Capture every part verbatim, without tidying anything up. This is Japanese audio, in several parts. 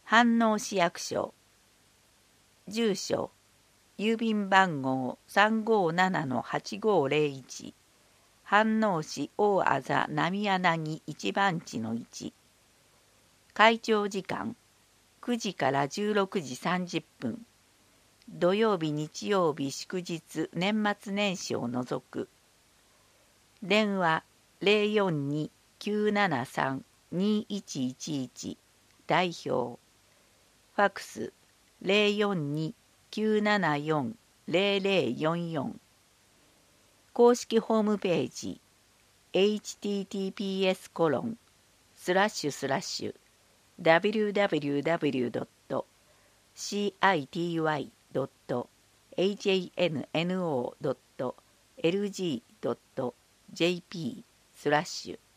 飯能市役所。住所郵便番号 さんごーななのはちごーぜろいち 飯能市大字浪柳一番地のいち。開庁時間くじからじゅうろくじさんじゅっぷん。土曜日日曜日祝日年末年始を除く。電話 ゼロよんに きゅうななさん にいちいちいち 代表。ファックス ゼロよんに きゅうななよん ゼロゼロよんよん。公式ホームページ エイチティーティーピーエス コロンスラッシュスラッシュ ダブリューダブリューダブリュードットシーアイティーワイドットエイチエーエヌエヌオードットエルジードットジェーピー スラッシュ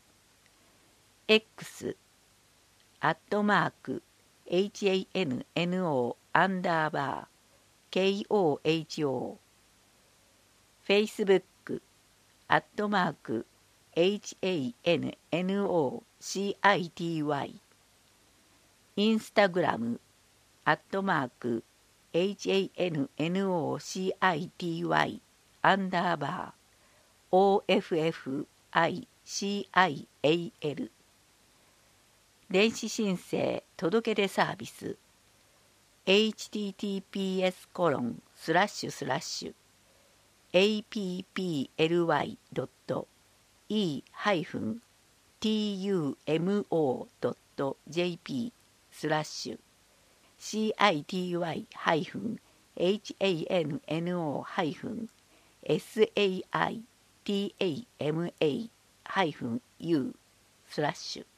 X アットマーク エイチエーエヌエヌオー アンダーバー ケーオーエイチオー Facebook アットマーク エイチエーエヌエヌオーシーアイティーワイ インスタグラムアットマーク エイチエーエヌエヌオーシーアイティーワイ アンダーバー オーエフエフアイシーアイエーエル 電子申請届け出サービス エイチティーティーピーエス コロンスラッシュスラッシュ エーピーピーエルワイドットイーハイフンティーユーエムオードットジェーピー スラッシュ シーアイティーワイハイフンエイチエーエヌエヌオーハイフンエスエーアイティーエーエムエーハイフンユー スラッシュ